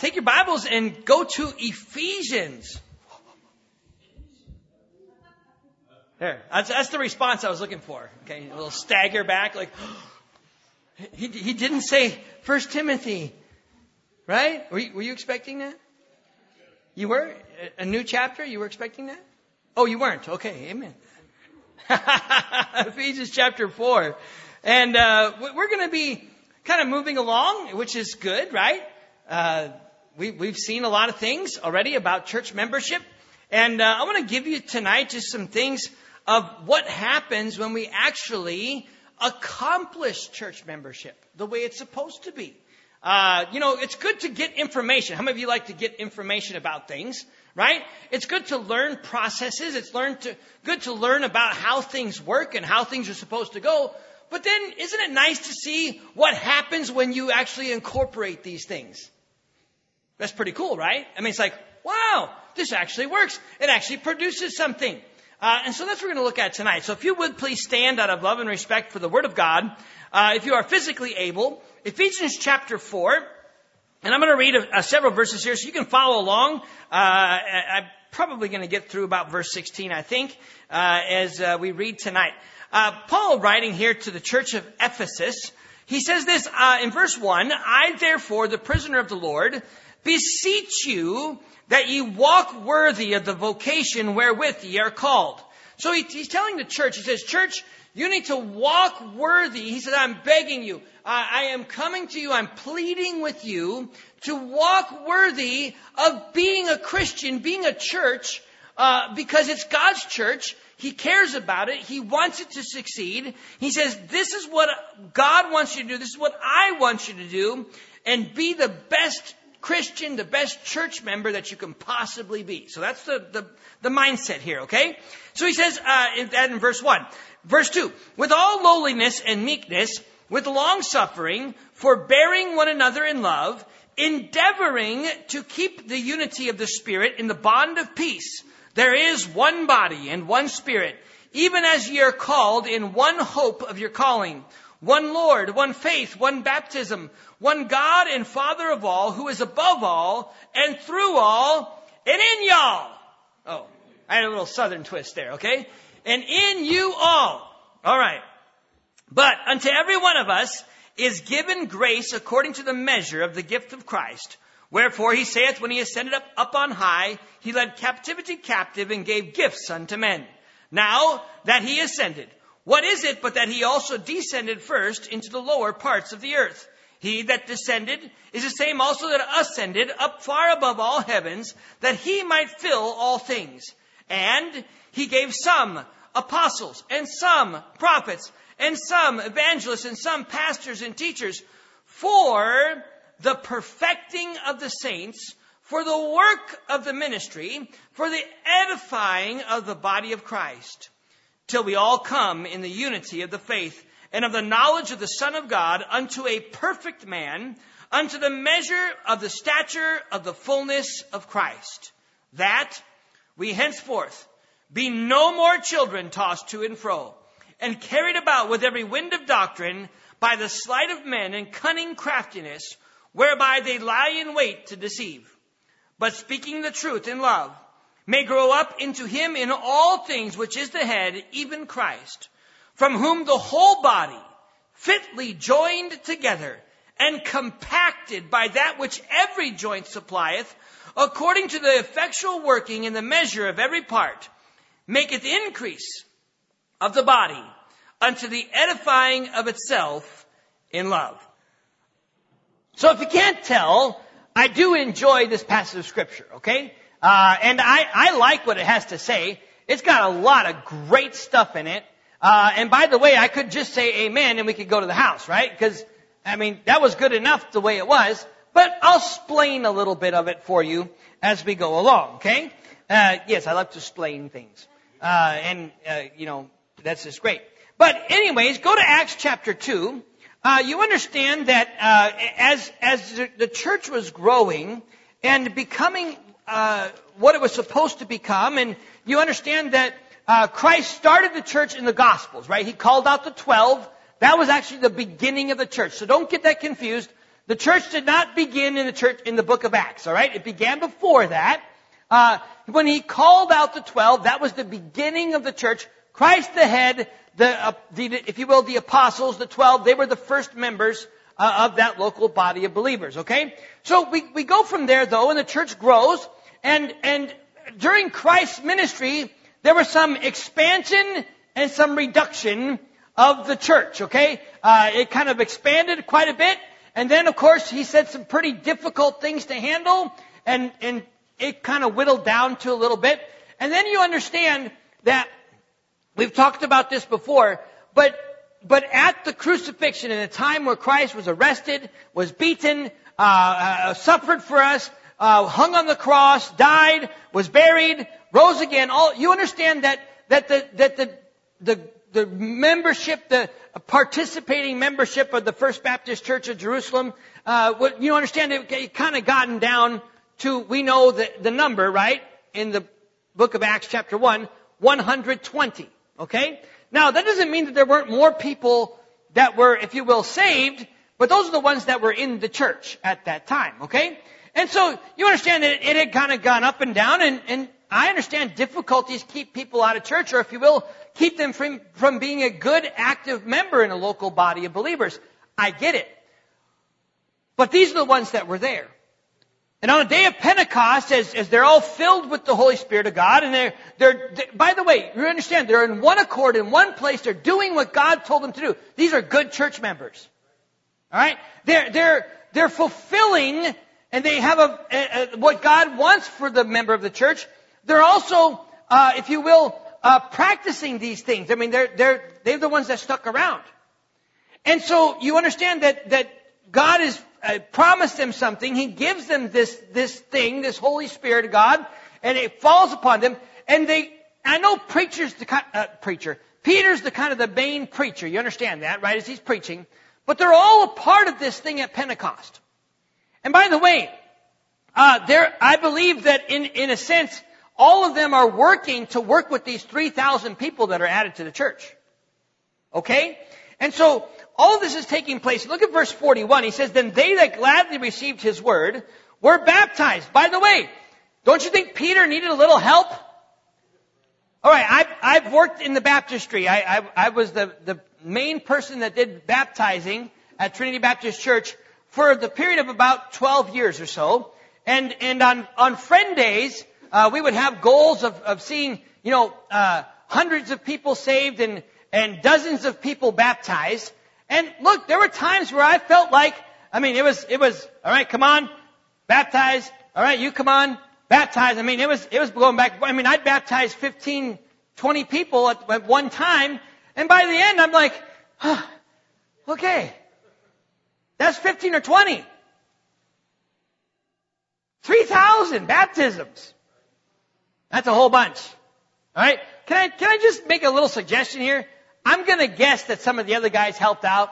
take your Bibles and go to Ephesians. There. That's the response I was looking for. Okay, a little stagger back, like, he didn't say 1 Timothy, right? Were you expecting that? You were? A new chapter? You were expecting that? Oh, you weren't. Okay, amen. Ephesians chapter 4. And we're going to be kind of moving along, which is good, right? We've seen a lot of things already about church membership. And I want to give you tonight just some things of what happens when we actually accomplish church membership the way it's supposed to be. It's good to get information. How many of you like to get information about things, right? It's good to learn processes. It's good to learn about how things work and how things are supposed to go. But then isn't it nice to see what happens when you actually incorporate these things? That's pretty cool, right? I mean, it's like, wow, this actually works. It actually produces something. And so that's what we're going to look at tonight. So if you would please stand out of love and respect for the Word of God. If you are physically able, Ephesians chapter 4. And I'm going to read several verses here so you can follow along. I'm probably going to get through about verse 16, I think, as we read tonight. Paul writing here to the church of Ephesus, he says this in verse 1, I therefore, the prisoner of the Lord, beseech you that ye walk worthy of the vocation wherewith ye are called. So he's telling the church, he says, church, you need to walk worthy. He said, I'm begging you. I am coming to you. I'm pleading with you to walk worthy of being a Christian, being a church, because it's God's church. He cares about it. He wants it to succeed. He says, this is what God wants you to do. This is what I want you to do. And be the best Christian, the best church member that you can possibly be. So that's the mindset here, okay? So he says in verse 1. Verse 2, with all lowliness and meekness, with long suffering, forbearing one another in love, endeavoring to keep the unity of the Spirit in the bond of peace. There is one body and one Spirit, even as ye are called in one hope of your calling. One Lord, one faith, one baptism, one God and Father of all, who is above all and through all and in y'all. Oh, I had a little southern twist there, okay? And in you all. All right. But unto every one of us is given grace according to the measure of the gift of Christ. Wherefore he saith, when he ascended up on high, he led captivity captive and gave gifts unto men. Now that he ascended, what is it but that he also descended first into the lower parts of the earth? He that descended is the same also that ascended up far above all heavens, that he might fill all things. And he gave some apostles, and some prophets, and some evangelists, and some pastors and teachers, for the perfecting of the saints, for the work of the ministry, for the edifying of the body of Christ, till we all come in the unity of the faith and of the knowledge of the Son of God, unto a perfect man, unto the measure of the stature of the fullness of Christ, that we henceforth be no more children tossed to and fro, and carried about with every wind of doctrine, by the sleight of men and cunning craftiness, whereby they lie in wait to deceive. But speaking the truth in love, may grow up into him in all things which is the head, even Christ, from whom the whole body, fitly joined together, and compacted by that which every joint supplieth, according to the effectual working in the measure of every part, maketh increase of the body unto the edifying of itself in love. So if you can't tell, I do enjoy this passage of Scripture, okay? And I like what it has to say. It's got a lot of great stuff in it. And by the way, I could just say amen and we could go to the house, right? Because, I mean, that was good enough the way it was. But I'll explain a little bit of it for you as we go along, okay? Yes, I like to explain things. That's just great. But anyways, go to Acts chapter 2. You understand that as the church was growing and becoming what it was supposed to become, and you understand that Christ started the church in the Gospels, right? He called out the 12. That was actually the beginning of the church. So don't get that confused. The church did not begin in the book of Acts, all right? It began before that. When he called out the 12, that was the beginning of the church. Christ the head, if you will, the apostles, the 12, they were the first members of that local body of believers, okay? So we go from there, though, and the church grows, and during Christ's ministry, there was some expansion and some reduction of the church, okay? It kind of expanded quite a bit, and then, of course, he said some pretty difficult things to handle, and it kind of whittled down to a little bit. And then you understand that we've talked about this before, but at the crucifixion, in a time where Christ was arrested, was beaten, suffered for us, hung on the cross, died, was buried, rose again. You understand that the membership, the participating membership of the First Baptist Church of Jerusalem, you understand it kind of gotten down to, we know the number, right? In the book of Acts chapter 1, 120. Okay? Now, that doesn't mean that there weren't more people that were, if you will, saved, but those are the ones that were in the church at that time. Okay? And so, you understand that it had kind of gone up and down, and I understand difficulties keep people out of church, or if you will, keep them from being a good, active member in a local body of believers. I get it. But these are the ones that were there. And on the day of Pentecost, as they're all filled with the Holy Spirit of God, and they're by the way, you understand, they're in one accord, in one place, they're doing what God told them to do. These are good church members. Alright? They're fulfilling, and they have what God wants for the member of the church. They're also, if you will, practicing these things. I mean, they're the ones that stuck around. And so, you understand that God has promised them something. He gives them this thing, this Holy Spirit of God, and it falls upon them. And I know Peter's the kind of the main preacher. You understand that, right? As he's preaching. But they're all a part of this thing at Pentecost. And by the way, I believe that in a sense, all of them are working to work with these 3,000 people that are added to the church. Okay? And so, all of this is taking place. Look at verse 41. He says, "Then they that gladly received his word were baptized." By the way, don't you think Peter needed a little help? All right, I've worked in the baptistry. I was the main person that did baptizing at Trinity Baptist Church for the period of about 12 years or so. And on friend days, we would have goals of seeing, hundreds of people saved and dozens of people baptized. And look, there were times where I felt like, it was, all right, come on, baptize. All right, you come on, baptize. It was going back. I'd baptize 15, 20 people at one time. And by the end, I'm like, okay, that's 15 or 20. 3,000 baptisms. That's a whole bunch. All right, can I just make a little suggestion here? I'm going to guess that some of the other guys helped out.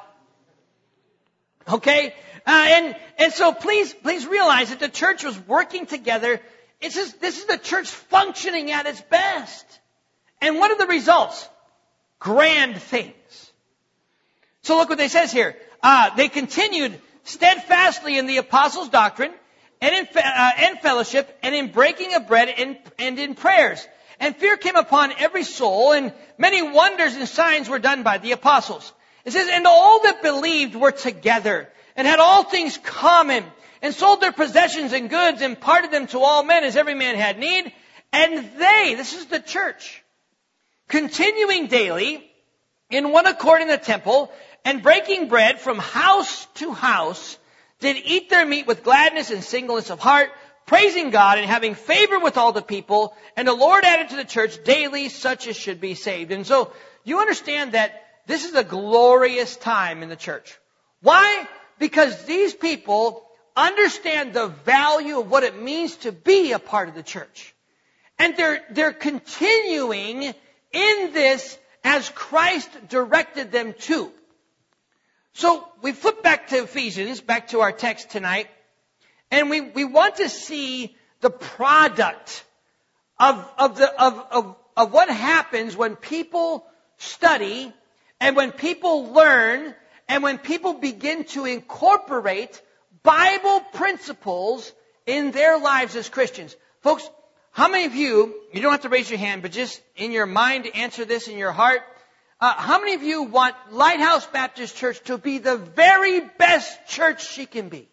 Okay? And so please realize that the church was working together. This is the church functioning at its best. And what are the results? Grand things. So look what they says here. They continued steadfastly in the apostles' doctrine and in fellowship and in breaking of bread and in prayers. And fear came upon every soul, and many wonders and signs were done by the apostles. It says, "And all that believed were together, and had all things common, and sold their possessions and goods, and parted them to all men as every man had need. And they," this is the church, "continuing daily in one accord in the temple, and breaking bread from house to house, did eat their meat with gladness and singleness of heart, praising God and having favor with all the people. And the Lord added to the church daily such as should be saved." And so, you understand that this is a glorious time in the church. Why? Because these people understand the value of what it means to be a part of the church. And they're continuing in this as Christ directed them to. So, we flip back to Ephesians, back to our text tonight. And we want to see the product of what happens when people study and when people learn and when people begin to incorporate Bible principles in their lives as Christians. Folks, how many of you don't have to raise your hand, but just in your mind answer this in your heart, how many of you want Lighthouse Baptist Church to be the very best church she can be?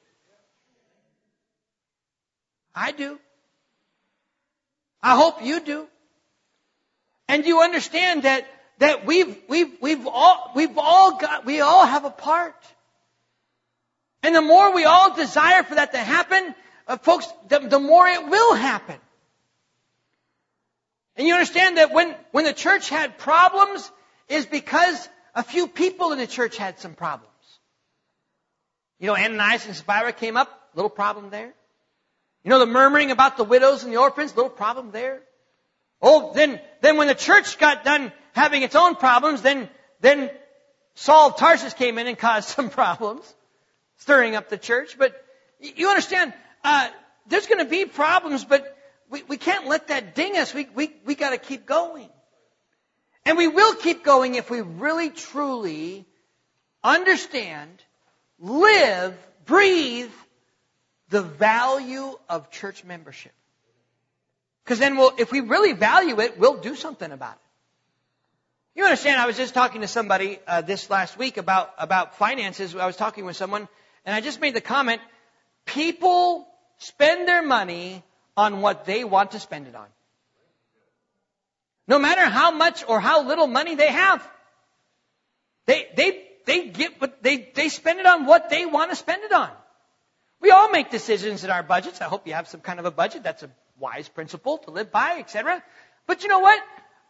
I do. I hope you do. And you understand that we all have a part. And the more we all desire for that to happen, folks, the more it will happen. And you understand that when the church had problems, is because a few people in the church had some problems. Ananias and Sapphira came up, little problem there. The murmuring about the widows and the orphans, little problem there. Oh, then when the church got done having its own problems, then Saul of Tarsus came in and caused some problems, stirring up the church. But you understand, there's going to be problems, but we can't let that ding us. We got to keep going. And we will keep going if we really, truly understand, live, breathe the value of church membership. Because then if we really value it, we'll do something about it. You understand, I was just talking to somebody this last week about finances. I was talking with someone, and I just made the comment, people spend their money on what they want to spend it on. No matter how much or how little money they have. They spend it on what they want to spend it on. We all make decisions in our budgets. I hope you have some kind of a budget. That's a wise principle to live by, etc. But you know what?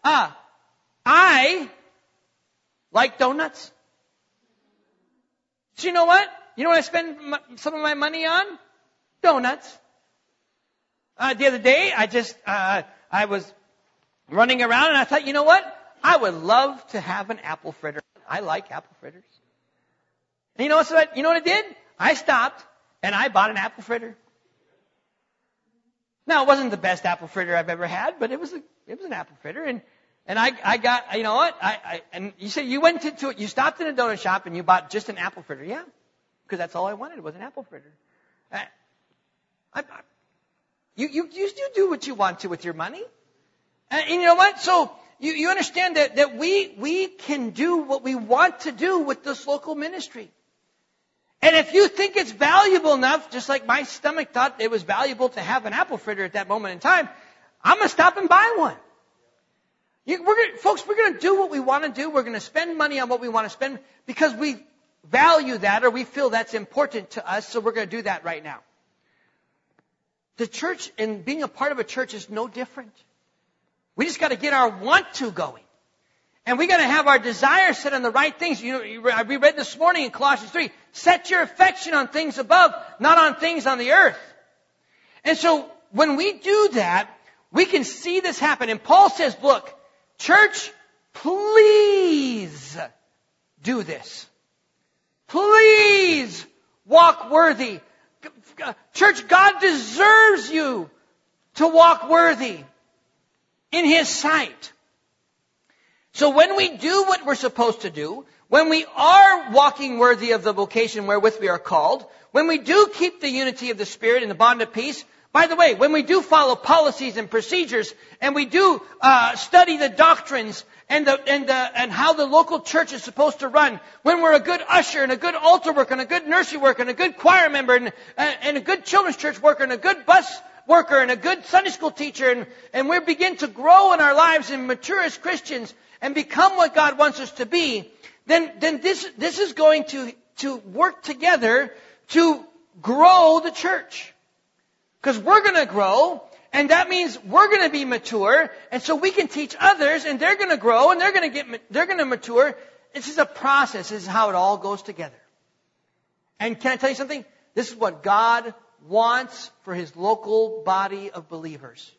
I like donuts. So you know what? You know what I spend some of my money on? Donuts. The other day, I was running around and I thought, you know what? I would love to have an apple fritter. I like apple fritters. And you know what I did? I stopped and I bought an apple fritter. Now, it wasn't the best apple fritter I've ever had, but it was an apple fritter. And I got, you know what? And you say you went to you stopped in a donut shop and you bought just an apple fritter. Yeah. Because that's all I wanted was an apple fritter. You do what you want to with your money. And you know what? So you understand that we can do what we want to do with this local ministry. And if you think it's valuable enough, just like my stomach thought it was valuable to have an apple fritter at that moment in time, I'm going to stop and buy one. Folks, we're going to do what we want to do. We're going to spend money on what we want to spend because we value that or we feel that's important to us, so we're going to do that right now. The church and being a part of a church is no different. We just got to get our want to going. And we got to have our desire set on the right things. We read this morning in Colossians 3, set your affection on things above, not on things on the earth. And so when we do that, we can see this happen. And Paul says, look, church, please do this. Please walk worthy. Church, God deserves you to walk worthy in His sight. So when we do what we're supposed to do, when we are walking worthy of the vocation wherewith we are called, when we do keep the unity of the Spirit and the bond of peace, by the way, when we do follow policies and procedures, and we do study the doctrines and how the local church is supposed to run, when we're a good usher and a good altar worker and a good nursery worker and a good choir member and a good children's church worker and a good bus worker and a good Sunday school teacher, and we begin to grow in our lives and mature as Christians and become what God wants us to be, then this is going to work together to grow the church. Because we're going to grow, and that means we're going to be mature, and so we can teach others, and they're going to grow, and they're going to mature. This is a process. This is how it all goes together. And can I tell you something? This is what God wants for His local body of believers.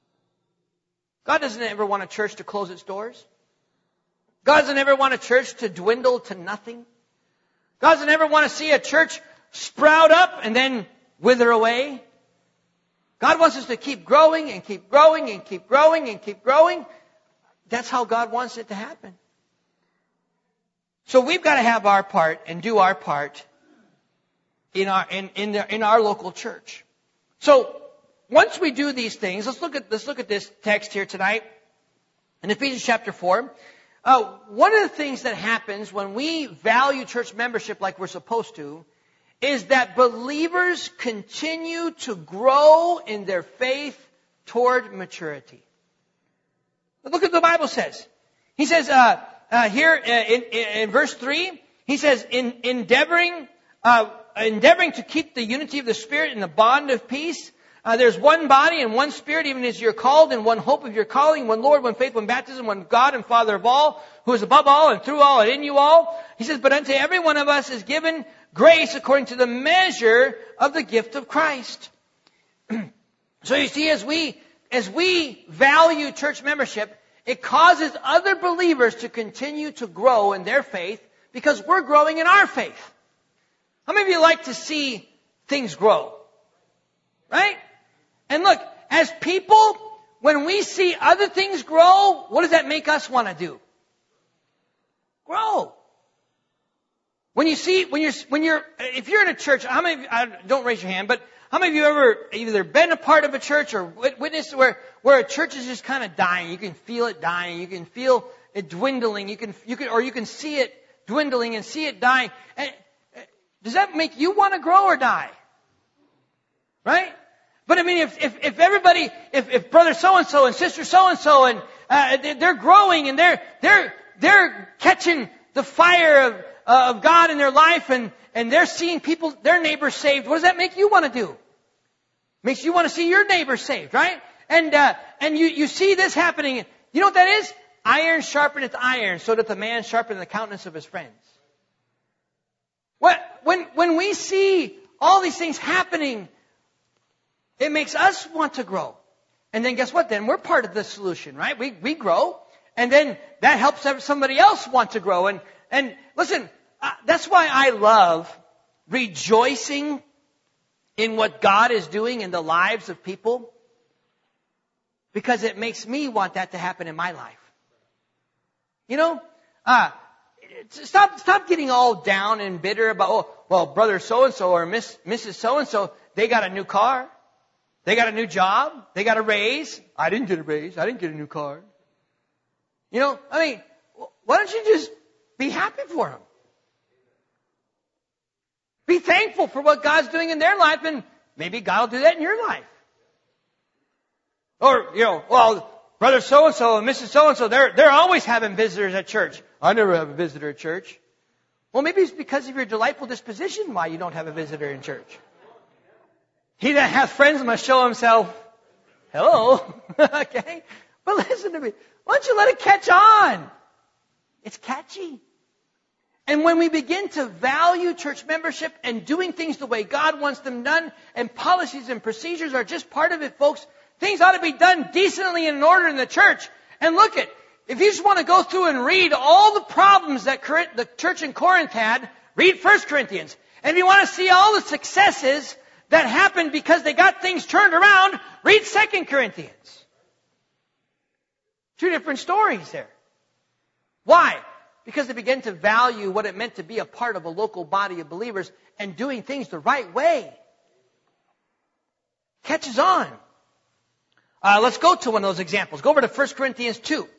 God doesn't ever want a church to close its doors. God doesn't ever want a church to dwindle to nothing. God doesn't ever want to see a church sprout up and then wither away. God wants us to keep growing and keep growing and keep growing and keep growing. That's how God wants it to happen. So we've got to have our part and do our part in our local church. So once we do these things, let's look at this text here tonight in Ephesians chapter 4. One of the things that happens when we value church membership like we're supposed to is that believers continue to grow in their faith toward maturity. Look what the Bible says. He says here in verse 3, he says, endeavoring to keep the unity of the Spirit in the bond of peace. There's one body and one Spirit, even as you're called, and one hope of your calling, one Lord, one faith, one baptism, one God and Father of all, who is above all and through all and in you all. He says, but unto every one of us is given grace according to the measure of the gift of Christ. So you see, as we value church membership, it causes other believers to continue to grow in their faith because we're growing in our faith. How many of you like to see things grow? Right? And look, as people, when we see other things grow, what does that make us want to do? Grow. If you're in a church, how many of you, don't raise your hand, but how many of you ever either been a part of a church or witnessed where a church is just kind of dying? You can feel it dying. You can feel it dwindling. You can see it dwindling and see it dying. And does that make you want to grow or die? Right? But I mean, if brother so-and-so and sister so-and-so and they're growing and they're catching the fire of God in their life and they're seeing people, their neighbors saved, what does that make you want to do? Makes you want to see your neighbors saved, right? And you see this happening. You know what that is? Iron sharpeneth iron, so doth a man sharpen the countenance of his friends. When we see all these things happening, it makes us want to grow. And then guess what? Then we're part of the solution, right? We grow. And then that helps somebody else want to grow. And listen, that's why I love rejoicing in what God is doing in the lives of people. Because it makes me want that to happen in my life. You know? Stop getting all down and bitter about, brother so-and-so or Mrs. so-and-so, they got a new car. They got a new job. They got a raise. I didn't get a raise. I didn't get a new car. You know, I mean, why don't you just be happy for them? Be thankful for what God's doing in their life, and maybe God will do that in your life. Or, brother so-and-so and Mrs. so-and-so, they're always having visitors at church. I never have a visitor at church. Well, maybe it's because of your delightful disposition why you don't have a visitor in church. He that hath friends must show himself. Hello. Okay. But listen to me. Why don't you let it catch on? It's catchy. And when we begin to value church membership and doing things the way God wants them done, and policies and procedures are just part of it, folks, things ought to be done decently and in order in the church. And look at, if you just want to go through and read all the problems that the church in Corinth had, read 1 Corinthians. And if you want to see all the successes that happened because they got things turned around, read 2 Corinthians. Two different stories there. Why? Because they began to value what it meant to be a part of a local body of believers and doing things the right way. Catches on. Let's go to one of those examples. Go over to 1 Corinthians 2.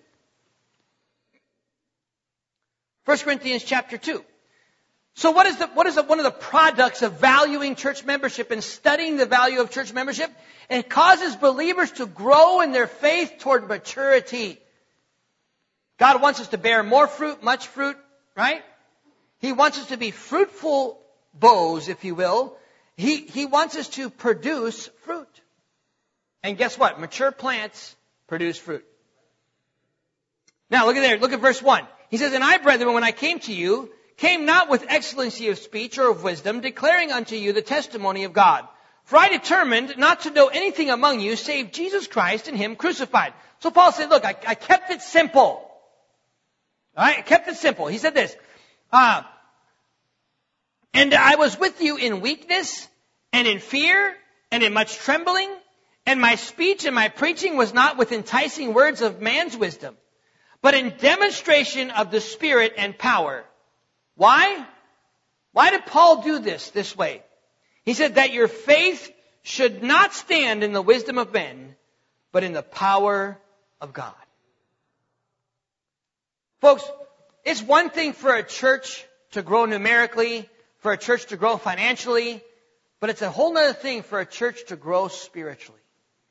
1 Corinthians chapter 2. So what is one of the products of valuing church membership and studying the value of church membership? It causes believers to grow in their faith toward maturity. God wants us to bear more fruit, much fruit, right? He wants us to be fruitful boughs, if you will. He wants us to produce fruit. And guess what? Mature plants produce fruit. Now look at there. Look at verse 1. He says, and I, brethren, when I came to you, came not with excellency of speech or of wisdom, declaring unto you the testimony of God. For I determined not to know anything among you save Jesus Christ and Him crucified. So Paul said, look, I kept it simple. All right, I kept it simple. He said this, and I was with you in weakness and in fear and in much trembling, and my speech and my preaching was not with enticing words of man's wisdom, but in demonstration of the Spirit and power. Why? Why did Paul do this way? He said that your faith should not stand in the wisdom of men, but in the power of God. Folks, it's one thing for a church to grow numerically, for a church to grow financially, but it's a whole other thing for a church to grow spiritually.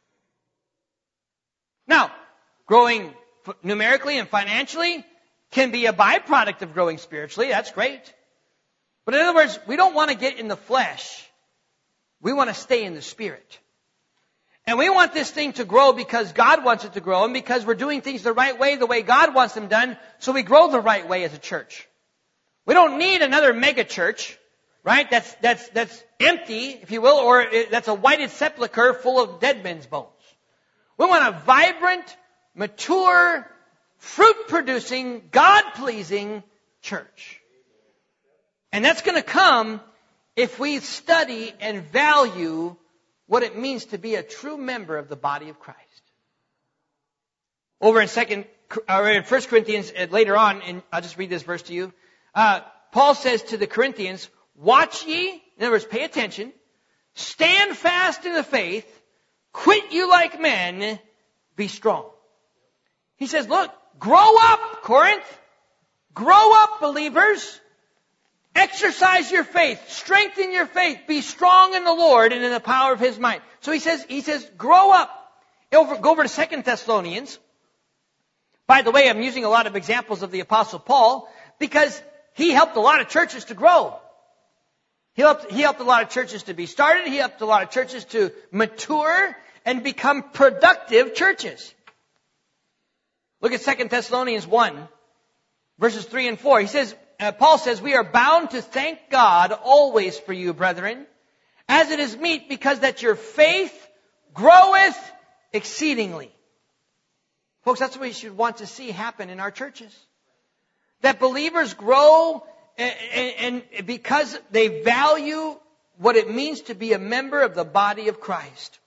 Now, growing numerically and financially can be a byproduct of growing spiritually. That's great. But in other words, we don't want to get in the flesh. We want to stay in the Spirit. And we want this thing to grow because God wants it to grow and because we're doing things the right way, the way God wants them done, so we grow the right way as a church. We don't need another mega church, right? That's empty, if you will, or that's a whited sepulcher full of dead men's bones. We want a vibrant, mature, fruit-producing, God-pleasing church. And that's going to come if we study and value what it means to be a true member of the body of Christ. Over in 1 Corinthians, later on, and I'll just read this verse to you. Paul says to the Corinthians, watch ye, in other words, pay attention, stand fast in the faith, quit you like men, be strong. He says, look, grow up, Corinth. Grow up, believers. Exercise your faith. Strengthen your faith. Be strong in the Lord and in the power of His might. So he says, grow up. Go over to 2 Thessalonians. By the way, I'm using a lot of examples of the Apostle Paul because he helped a lot of churches to grow. He helped a lot of churches to be started. He helped a lot of churches to mature and become productive churches. Look at 2 Thessalonians 1, verses 3 and 4. He says, Paul says, we are bound to thank God always for you, brethren, as it is meet, because that your faith groweth exceedingly. Folks, that's what we should want to see happen in our churches. That believers grow and because they value what it means to be a member of the body of Christ.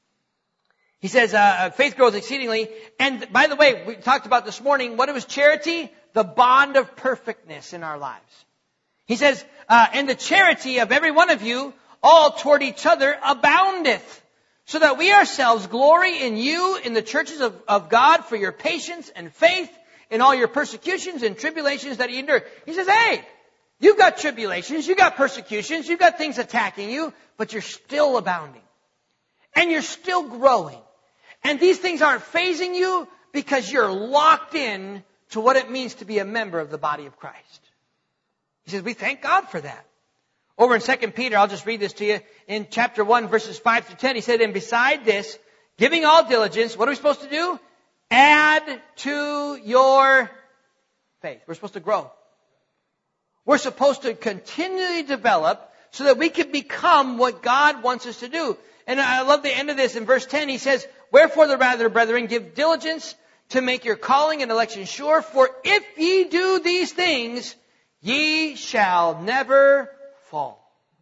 He says, faith grows exceedingly. And by the way, we talked about this morning, what was charity? The bond of perfectness in our lives. He says, and the charity of every one of you, all toward each other, aboundeth, so that we ourselves glory in you in the churches of God for your patience and faith in all your persecutions and tribulations that you endure. He says, hey, you've got tribulations, you've got persecutions, you've got things attacking you, but you're still abounding. And you're still growing. And these things aren't phasing you because you're locked in to what it means to be a member of the body of Christ. He says, we thank God for that. Over in 2 Peter, I'll just read this to you. In chapter 1, verses 5 through 10, he said, and beside this, giving all diligence, what are we supposed to do? Add to your faith. We're supposed to grow. We're supposed to continually develop so that we can become what God wants us to do. And I love the end of this. In verse 10, he says, wherefore the rather, brethren, give diligence to make your calling and election sure. For if ye do these things, ye shall never fall.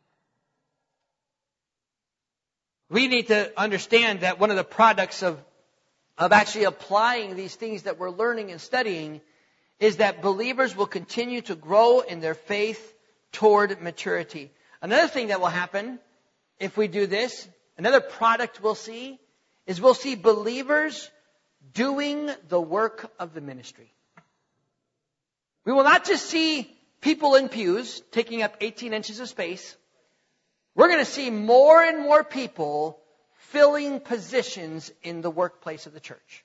We need to understand that one of the products of actually applying these things that we're learning and studying is that believers will continue to grow in their faith toward maturity. Another thing that will happen if we do this, another product we'll see, is we'll see believers doing the work of the ministry. We will not just see people in pews taking up 18 inches of space. We're going to see more and more people filling positions in the workplace of the church.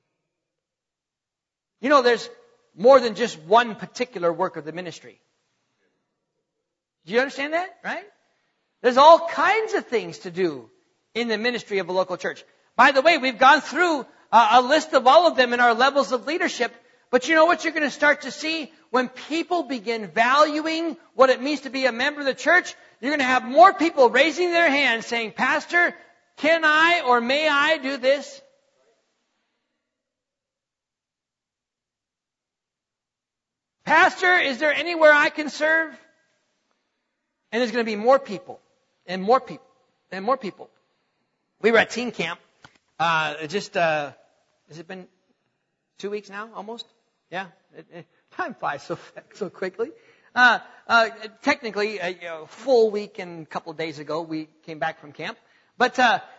You know, there's more than just one particular work of the ministry. Do you understand that? Right? There's all kinds of things to do in the ministry of a local church. By the way, we've gone through a list of all of them in our levels of leadership. But you know what you're going to start to see? When people begin valuing what it means to be a member of the church, you're going to have more people raising their hands saying, Pastor, can I or may I do this? Pastor, is there anywhere I can serve? And there's going to be more people and more people and more people. We were at teen camp. Has it been 2 weeks now, almost? Yeah. Time flies so quickly. Technically, a full week and a couple of days ago, we came back from camp. But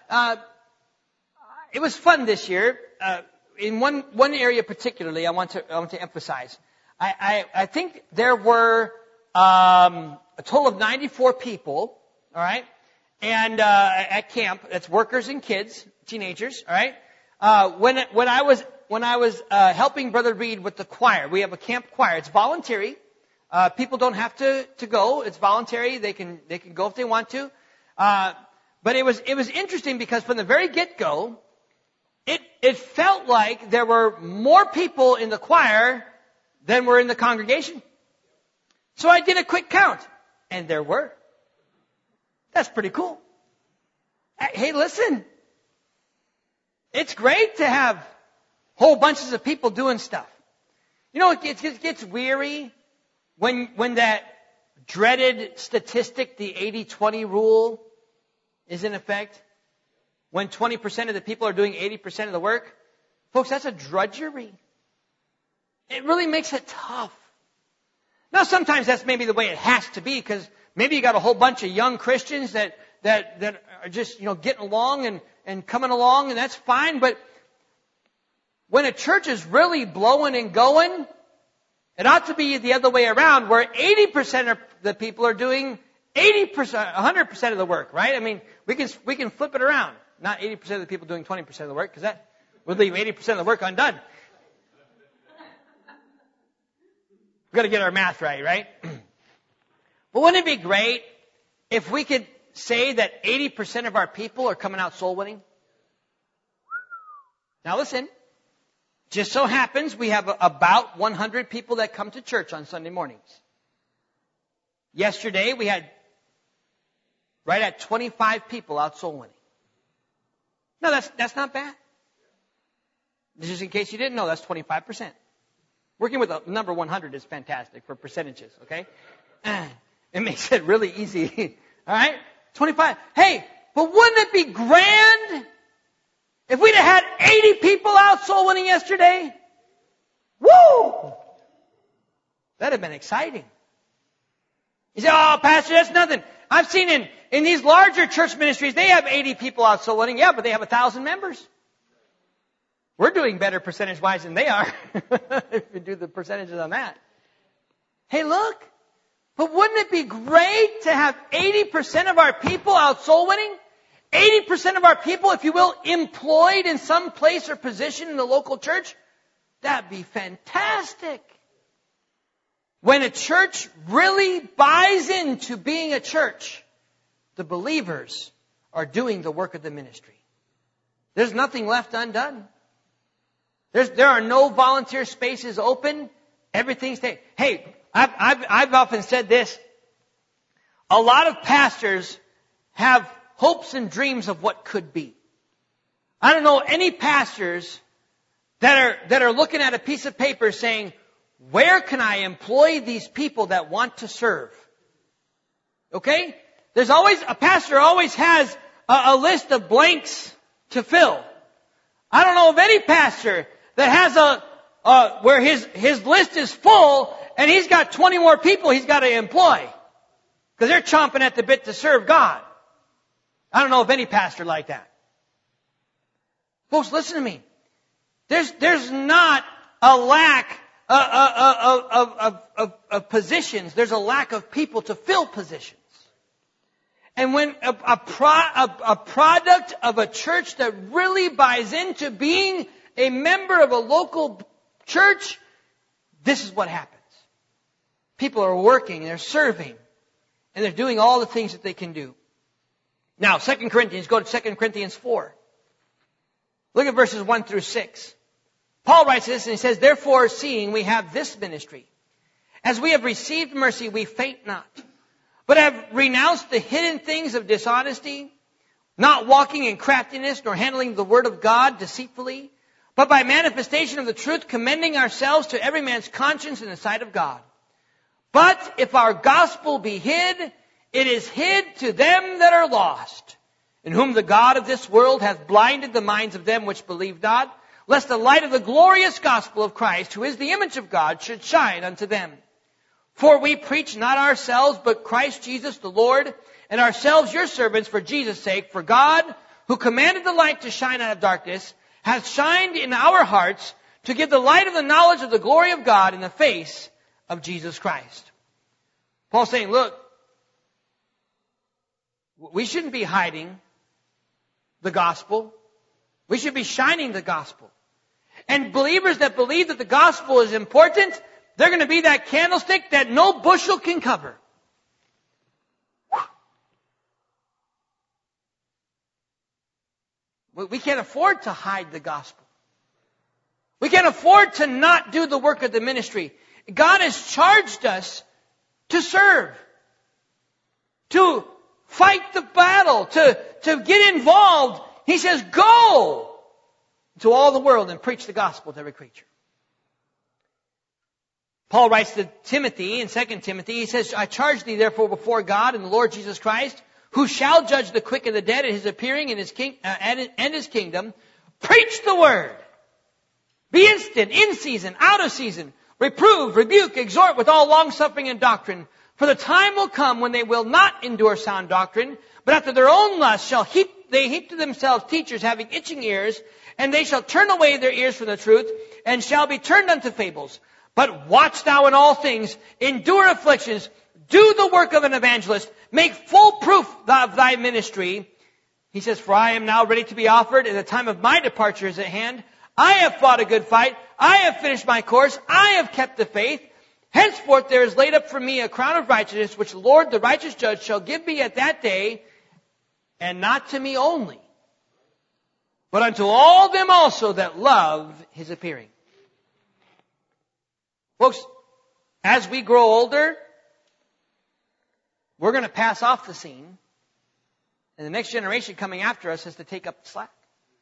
it was fun this year. In one area particularly, I want to emphasize. I think there were a total of 94 people, all right, and at camp. That's workers and kids, teenagers, all right. When I was helping Brother Reed with the choir, we have a camp choir. It's voluntary. People don't have to go. It's voluntary. They can go if they want to. But it was interesting because from the very get-go, it felt like there were more people in the choir than were in the congregation. So I did a quick count, and there were. That's pretty cool. Hey, listen. It's great to have whole bunches of people doing stuff. You know, it gets weary when that dreaded statistic, the 80-20 rule, is in effect. When 20% of the people are doing 80% of the work. Folks, that's a drudgery. It really makes it tough. Now, sometimes that's maybe the way it has to be, because maybe you got a whole bunch of young Christians that are just, getting along and coming along, and that's fine. But when a church is really blowing and going, it ought to be the other way around, where 80% of the people are doing 80%, 100% of the work, right? I mean, we can flip it around. Not 80% of the people doing 20% of the work, because that would leave 80% of the work undone. We've got to get our math right? But wouldn't it be great if we could say that 80% of our people are coming out soul winning? Now listen, just so happens we have about 100 people that come to church on Sunday mornings. Yesterday we had right at 25 people out soul winning. No, that's not bad. Just in case you didn't know, that's 25%. Working with a number 100 is fantastic for percentages, okay? It makes it really easy. All right? 25. Hey, but wouldn't it be grand if we'd have had 80 people out soul winning yesterday? Woo! That'd have been exciting. You say, oh, Pastor, that's nothing. I've seen in these larger church ministries, they have 80 people out soul winning. Yeah, but they have 1,000 members. We're doing better percentage-wise than they are, if you do the percentages on that. Hey, look. But wouldn't it be great to have 80% of our people out soul winning? 80% of our people, if you will, employed in some place or position in the local church? That'd be fantastic. When a church really buys into being a church, the believers are doing the work of the ministry. There's nothing left undone. There are no volunteer spaces open. Everything's taken. Hey, I've often said this. A lot of pastors have hopes and dreams of what could be. I don't know any pastors that are looking at a piece of paper saying, where can I employ these people that want to serve? Okay? A pastor always has a list of blanks to fill. I don't know of any pastor that has where his list is full and he's got 20 more people he's got to employ because they're chomping at the bit to serve God. I don't know of any pastor like that. Folks, listen to me. There's not a lack of positions. There's a lack of people to fill positions. And when a product of a church that really buys into being a member of a local church, this is what happens. People are working, they're serving, and they're doing all the things that they can do. Now, 2 Corinthians, go to 2 Corinthians 4. Look at verses 1 through 6. Paul writes this and he says, therefore, seeing we have this ministry, as we have received mercy, we faint not, but have renounced the hidden things of dishonesty, not walking in craftiness, nor handling the word of God deceitfully, but by manifestation of the truth, commending ourselves to every man's conscience in the sight of God. But if our gospel be hid, it is hid to them that are lost, in whom the God of this world hath blinded the minds of them which believe not, lest the light of the glorious gospel of Christ, who is the image of God, should shine unto them. For we preach not ourselves, but Christ Jesus the Lord, and ourselves your servants for Jesus' sake. For God, who commanded the light to shine out of darkness, hath shined in our hearts to give the light of the knowledge of the glory of God in the face of Jesus Christ. Paul's saying, look, we shouldn't be hiding the gospel. We should be shining the gospel. And believers that believe that the gospel is important, they're going to be that candlestick that no bushel can cover. We can't afford to hide the gospel. We can't afford to not do the work of the ministry. God has charged us to serve, to fight the battle, to get involved. He says, go to all the world and preach the gospel to every creature. Paul writes to Timothy in 2 Timothy, he says, I charge thee therefore before God and the Lord Jesus Christ, who shall judge the quick and the dead at his appearing in his and his kingdom. Preach the word. Be instant, in season, out of season. Reprove, rebuke, exhort with all longsuffering and doctrine. For the time will come when they will not endure sound doctrine, but after their own lust shall they heap to themselves teachers having itching ears, and they shall turn away their ears from the truth, and shall be turned unto fables. But watch thou in all things, endure afflictions, do the work of an evangelist, make full proof of thy ministry. He says, for I am now ready to be offered, and the time of my departure is at hand. I have fought a good fight. I have finished my course. I have kept the faith. Henceforth there is laid up for me a crown of righteousness, which the Lord, the righteous judge, shall give me at that day, and not to me only, but unto all them also that love his appearing. Folks, as we grow older, we're going to pass off the scene, and the next generation coming after us has to take up the slack.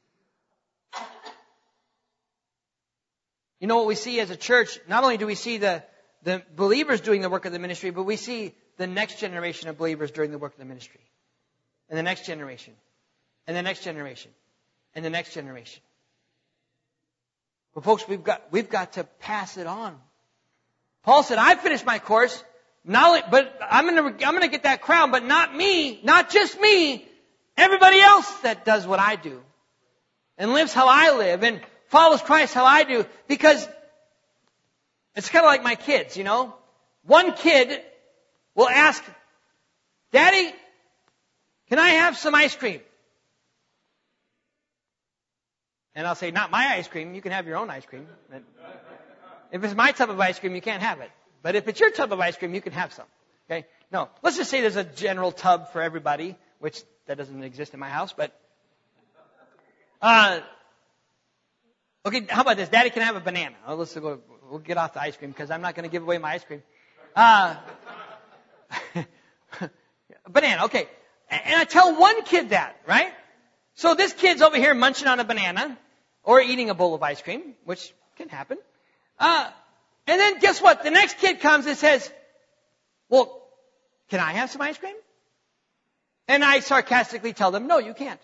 You know what we see as a church? Not only do we see the believers doing the work of the ministry, but we see the next generation of believers doing the work of the ministry. And the next generation. And the next generation. And the next generation. But folks, we've got to pass it on. Paul said, I finished my course, but I'm going to get that crown, but not me, not just me, everybody else that does what I do and lives how I live and follows Christ how I do, because it's kind of like my kids, you know. One kid will ask, Daddy, can I have some ice cream? And I'll say, not my ice cream, you can have your own ice cream. If it's my tub of ice cream, you can't have it. But if it's your tub of ice cream, you can have some. Okay? No, let's just say there's a general tub for everybody, which that doesn't exist in my house, but okay, how about this? Daddy, can I have a banana? Oh, we'll get off the ice cream because I'm not going to give away my ice cream. Banana, okay. And I tell one kid that, right? So this kid's over here munching on a banana or eating a bowl of ice cream, which can happen. And then guess what? The next kid comes and says, well, can I have some ice cream? And I sarcastically tell them, no, you can't.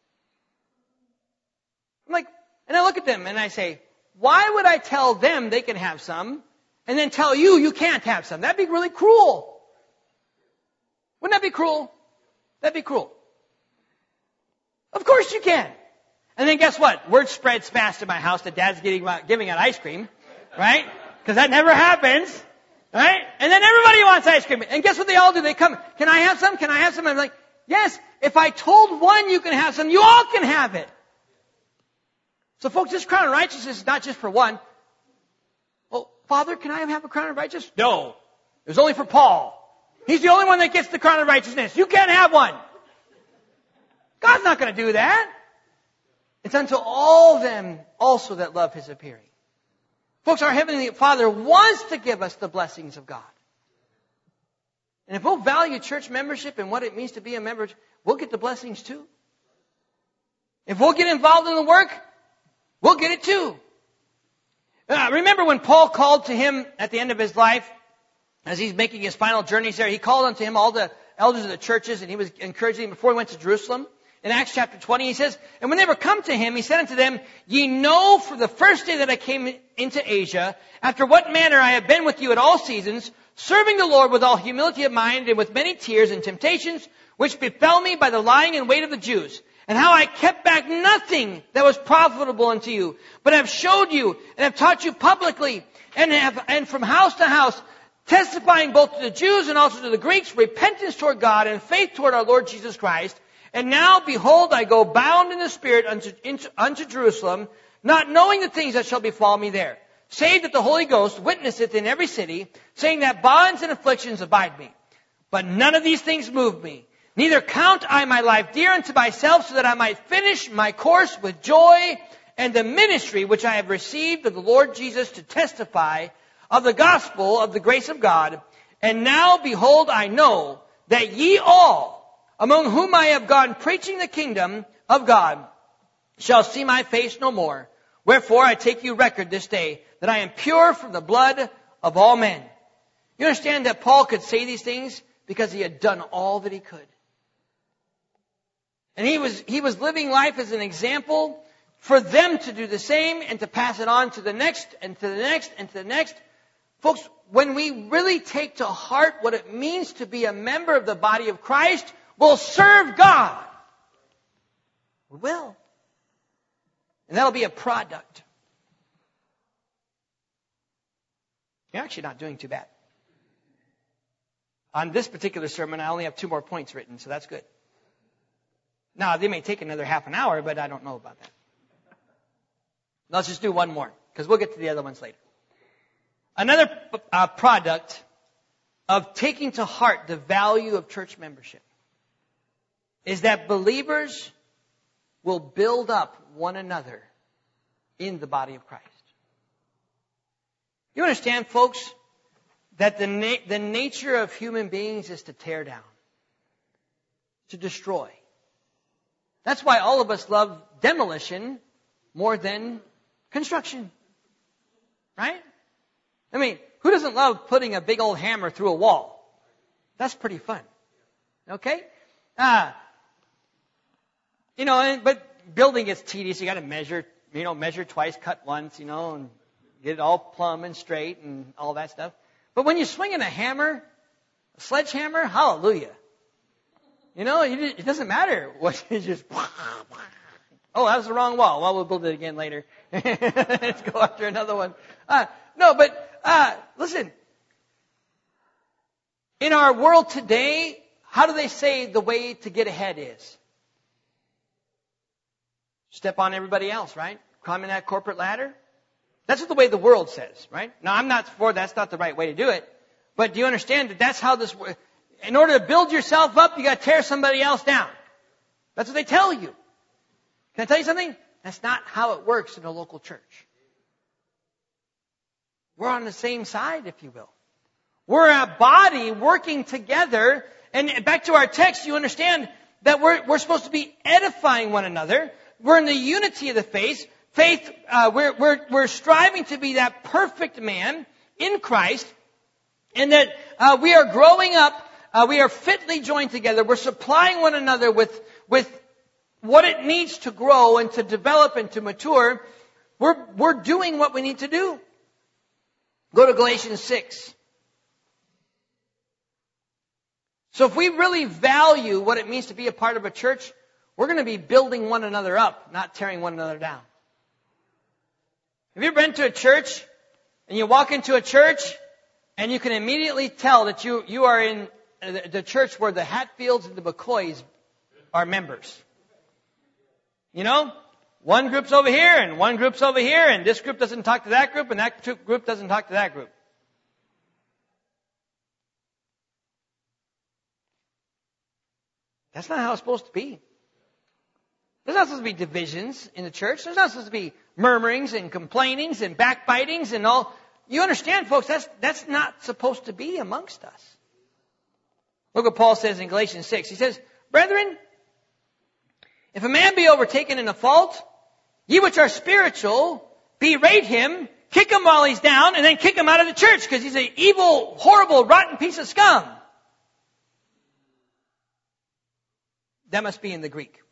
I'm like, and I look at them and I say, why would I tell them they can have some and then tell you can't have some? That'd be really cruel. Wouldn't that be cruel? That'd be cruel. Of course you can. And then guess what? Word spreads fast in my house that Dad's giving out ice cream, right? Because that never happens, right? And then everybody wants ice cream. And guess what they all do? They come, can I have some? Can I have some? I'm like, yes, if I told one you can have some, you all can have it. So folks, this crown of righteousness is not just for one. Well, Father, can I have a crown of righteousness? No. It was only for Paul. He's the only one that gets the crown of righteousness. You can't have one. God's not going to do that. It's unto all them also that love his appearing. Folks, our Heavenly Father wants to give us the blessings of God. And if we'll value church membership and what it means to be a member, we'll get the blessings too. If we'll get involved in the work, we'll get it too. Remember when Paul called to him at the end of his life, as he's making his final journeys there, he called unto him all the elders of the churches, and he was encouraging them before he went to Jerusalem. In Acts chapter 20, he says, and when they were come to him, he said unto them, ye know for the first day that I came into Asia, after what manner I have been with you at all seasons, serving the Lord with all humility of mind and with many tears and temptations, which befell me by the lying in wait of the Jews, and how I kept back nothing that was profitable unto you, but have showed you and have taught you publicly, and from house to house, testifying both to the Jews and also to the Greeks, repentance toward God and faith toward our Lord Jesus Christ. And now, behold, I go bound in the Spirit unto Jerusalem, not knowing the things that shall befall me there, save that the Holy Ghost witnesseth in every city, saying that bonds and afflictions abide me. But none of these things move me. Neither count I my life dear unto myself, so that I might finish my course with joy, and the ministry which I have received of the Lord Jesus to testify of the gospel of the grace of God. And now, behold, I know that ye all, among whom I have gone preaching the kingdom of God, shall see my face no more. Wherefore I take you record this day, that I am pure from the blood of all men. You understand that Paul could say these things because he had done all that he could. And he was living life as an example for them to do the same and to pass it on to the next and to the next and to the next. Folks, when we really take to heart what it means to be a member of the body of Christ, we'll serve God. We will. And that'll be a product. You're actually not doing too bad. On this particular sermon, I only have 2 more points written, so that's good. Now, they may take another half an hour, but I don't know about that. Let's just do one more, because we'll get to the other ones later. Another product of taking to heart the value of church membership is that believers will build up one another in the body of Christ. You understand, folks, that the nature of human beings is to tear down, to destroy. That's why all of us love demolition more than construction. Right? I mean, who doesn't love putting a big old hammer through a wall? That's pretty fun. Okay? But building is tedious. You got to measure twice, cut once, and get it all plumb and straight and all that stuff. But when you're swinging a hammer, a sledgehammer, hallelujah. It doesn't matter what you just. Oh, that was the wrong wall. Well, we'll build it again later. Let's go after another one. Listen. In our world today, how do they say the way to get ahead is? Step on everybody else, right? Climb in that corporate ladder. That's what the way the world says, right? Now, I'm not for that's not the right way to do it. But do you understand that that's how this works? In order to build yourself up, you got to tear somebody else down. That's what they tell you. Can I tell you something? That's not how it works in a local church. We're on the same side, if you will. We're a body working together. And back to our text, you understand that we're supposed to be edifying one another. We're in the unity of the faith. We're striving to be that perfect man in Christ. And that we are growing up. We are fitly joined together. We're supplying one another with what it needs to grow and to develop and to mature. We're doing what we need to do. Go to Galatians 6. So if we really value what it means to be a part of a church, we're going to be building one another up, not tearing one another down. Have you ever been to a church and you walk into a church and you can immediately tell that you are in the church where the Hatfields and the McCoys are members? One group's over here and one group's over here, and this group doesn't talk to that group and that group doesn't talk to that group. That's not how it's supposed to be. There's not supposed to be divisions in the church. There's not supposed to be murmurings and complainings and backbitings and all. You understand, folks, that's not supposed to be amongst us. Look what Paul says in Galatians 6. He says, "Brethren, if a man be overtaken in a fault, ye which are spiritual, berate him, kick him while he's down, and then kick him out of the church, because he's an evil, horrible, rotten piece of scum." That must be in the Greek.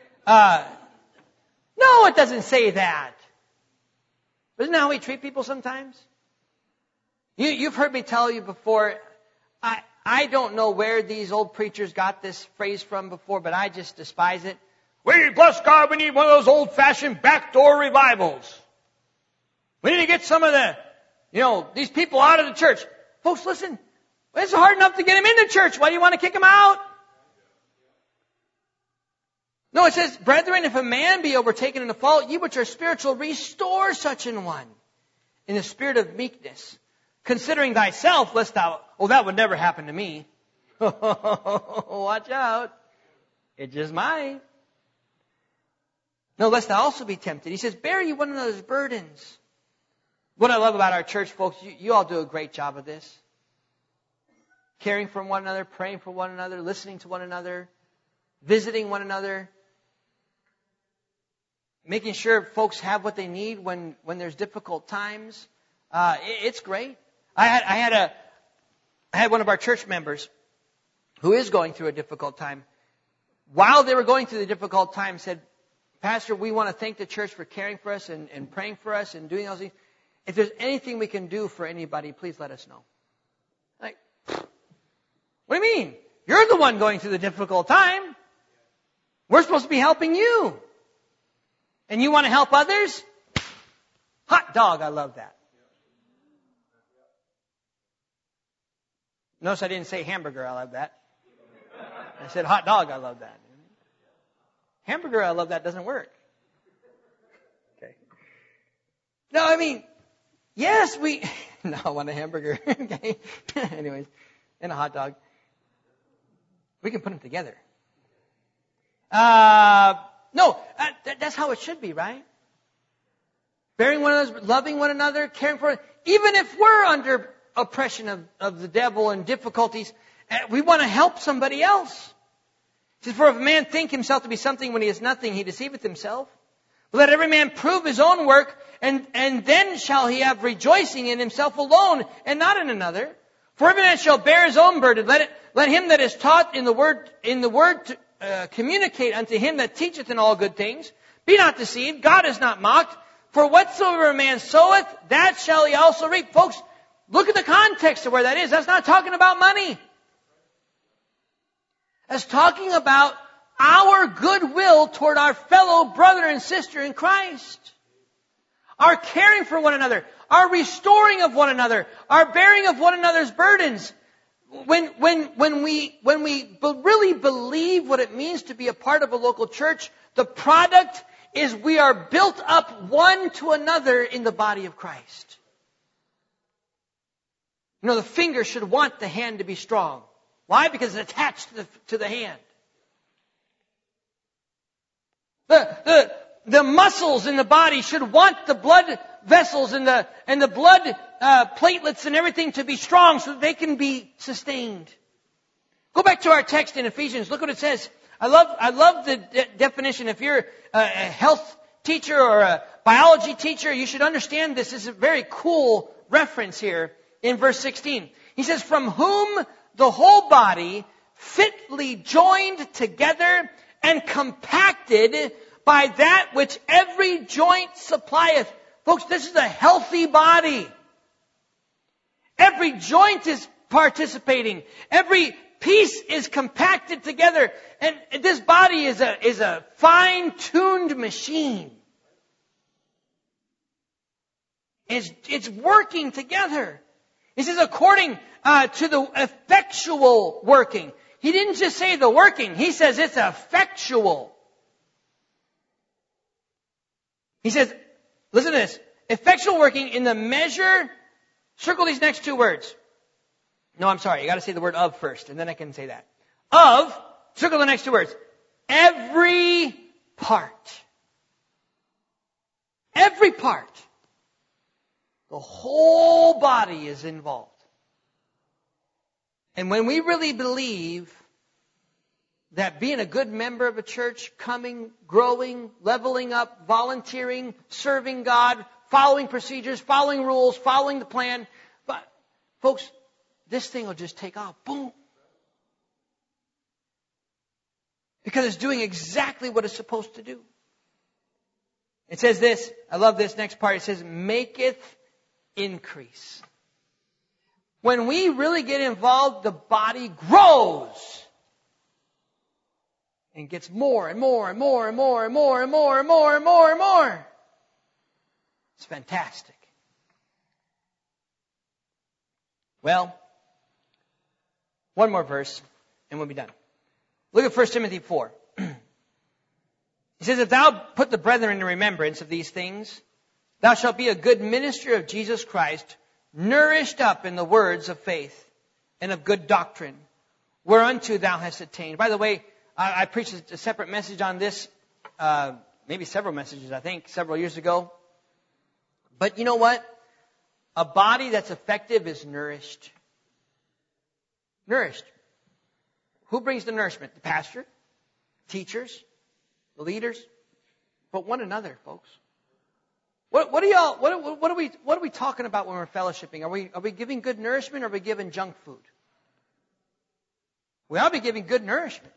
No, it doesn't say that. Isn't that how we treat people sometimes? You've heard me tell you before, I don't know where these old preachers got this phrase from before, but I just despise it. Bless God, we need one of those old-fashioned backdoor revivals. We need to get some of these people out of the church. Folks, listen, it's hard enough to get them into church. Why do you want to kick them out? No, it says, brethren, if a man be overtaken in a fault, ye which are spiritual, restore such an one in the spirit of meekness, considering thyself, lest thou, that would never happen to me. Watch out. It just might. No, lest thou also be tempted. He says, bear ye one another's burdens. What I love about our church, folks, you all do a great job of this. Caring for one another, praying for one another, listening to one another, visiting one another, making sure folks have what they need when there's difficult times. It's great. I had one of our church members who is going through a difficult time. While they were going through the difficult time, said, Pastor, we want to thank the church for caring for us and praying for us and doing those things. If there's anything we can do for anybody, please let us know. Like, what do you mean? You're the one going through the difficult time. We're supposed to be helping you. And you want to help others? Hot dog, I love that. Notice I didn't say hamburger, I love that. I said hot dog, I love that. Hamburger, I love that doesn't work. Okay. No, I mean, yes, no, I want a hamburger. Okay. Anyways, and a hot dog. We can put them together. No, that's how it should be, right? Bearing one another, loving one another, caring for, even if we're under oppression of the devil and difficulties, we want to help somebody else. It says, for if a man think himself to be something when he is nothing, he deceiveth himself. But let every man prove his own work, and then shall he have rejoicing in himself alone, and not in another. For every man shall bear his own burden. Let him that is taught in the word communicate unto him that teacheth in all good things. Be not deceived, God is not mocked. For whatsoever a man soweth, that shall he also reap. Folks, look at the context of where that is. That's not talking about money. That's talking about our goodwill toward our fellow brother and sister in Christ. Our caring for one another. Our restoring of one another. Our bearing of one another's burdens. When we really believe what it means to be a part of a local church, the product is we are built up one to another in the body of Christ. You know, the finger should want the hand to be strong. Why? Because it's attached to the hand. The muscles in the body should want the blood vessels and the blood platelets and everything to be strong so that they can be sustained. Go back to our text in Ephesians. Look what it says. I love the definition. If you're a health teacher or a biology teacher, you should understand this. This is a very cool reference here in verse 16. He says, from whom the whole body fitly joined together and compacted by that which every joint supplieth. Folks, this is a healthy body. Every joint is participating. Every piece is compacted together. And this body is a fine-tuned machine. It's working together. He says according to the effectual working. He didn't just say the working. He says it's effectual. He says, listen to this. Effectual working in the measure. Circle these next two words. No, I'm sorry. You got to say the word of first, and then I can say that. Of. Circle the next two words. Every part. Every part. The whole body is involved. And when we really believe that being a good member of a church, coming, growing, leveling up, volunteering, serving God, following procedures, following rules, following the plan, but folks, this thing will just take off. Boom. Because it's doing exactly what it's supposed to do. It says this, I love this next part, it says, maketh increase. When we really get involved, the body grows. And gets more and more and more and more and more and more and more and more and more. It's fantastic. Well, one more verse and we'll be done. Look at 1 Timothy 4. He says, if thou put the brethren in remembrance of these things, thou shalt be a good minister of Jesus Christ, nourished up in the words of faith and of good doctrine, whereunto thou hast attained. By the way, I preached a separate message on this, maybe several messages, I think, several years ago. But you know what? A body that's effective is nourished. Nourished. Who brings the nourishment? The pastor, teachers, the leaders, but one another, folks. What are we talking about when we're fellowshipping? Are we giving good nourishment or are we giving junk food? We ought to be giving good nourishment.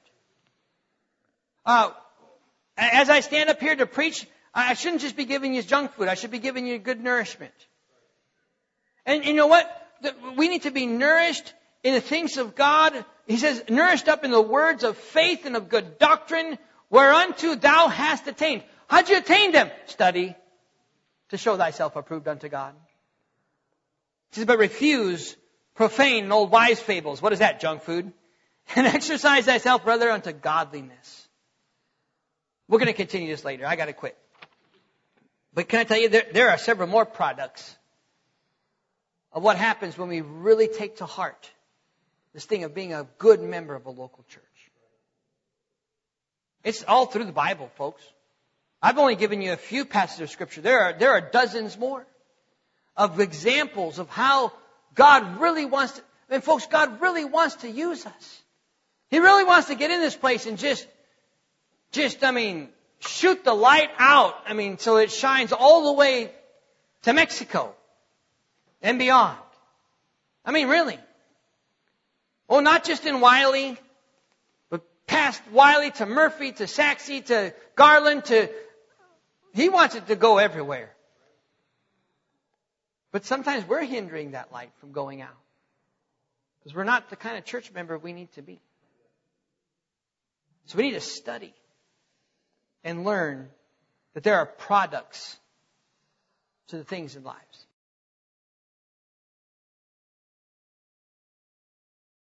As I stand up here to preach, I shouldn't just be giving you junk food. I should be giving you good nourishment. And you know what? We need to be nourished in the things of God. He says, nourished up in the words of faith and of good doctrine, whereunto thou hast attained. How'd you attain them? Study to show thyself approved unto God. He says, but refuse profane and old wives' fables. What is that? Junk food. And exercise thyself, brother, unto godliness. We're going to continue this later. I got to quit. But can I tell you, there are several more products of what happens when we really take to heart this thing of being a good member of a local church. It's all through the Bible, folks. I've only given you a few passages of Scripture. There are dozens more of examples of how God really wants to, and folks, God really wants to use us. He really wants to get in this place and just, shoot the light out. So it shines all the way to Mexico and beyond. Really. Oh, not just in Wiley, but past Wiley to Murphy to Saxe to Garland He wants it to go everywhere. But sometimes we're hindering that light from going out. Because we're not the kind of church member we need to be. So we need to study and learn that there are products to the things in lives.